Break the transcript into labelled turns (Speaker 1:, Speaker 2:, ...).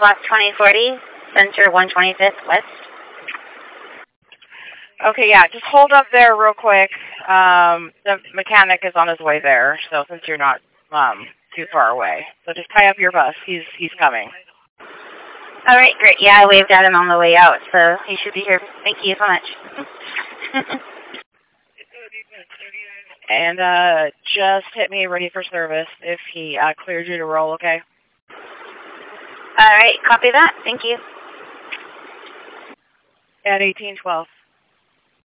Speaker 1: Block 2040, Center 125th West.
Speaker 2: Okay, yeah, just hold up there real quick. The mechanic is on his way there, so since you're not too far away. So just tie up your bus. He's coming.
Speaker 1: All right, great. Yeah, I waved at him on the way out, so he should be here. Thank you so much.
Speaker 2: And just hit me ready for service if he cleared you to roll, okay?
Speaker 1: All right, copy that. Thank you.
Speaker 2: At 1812.